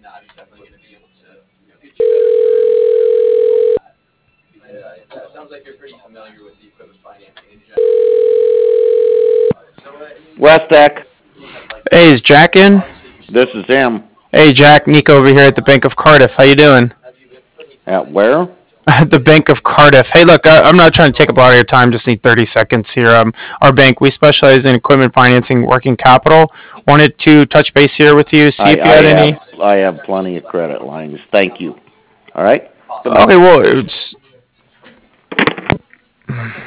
Westec, Hey, is Jack in? this is him. Hey, Jack, Nico over here at the Bank of Cardiff. How you doing? At where? At the Bank of Cardiff. Hey, look, I'm not trying to take up a lot of your time. Just need 30 seconds here. Our bank, we specialize in equipment financing, working capital. Wanted to touch base here with you, see I, if you I had have any. I have plenty of credit lines. Thank you. All right. Okay, Goodbye. well, it's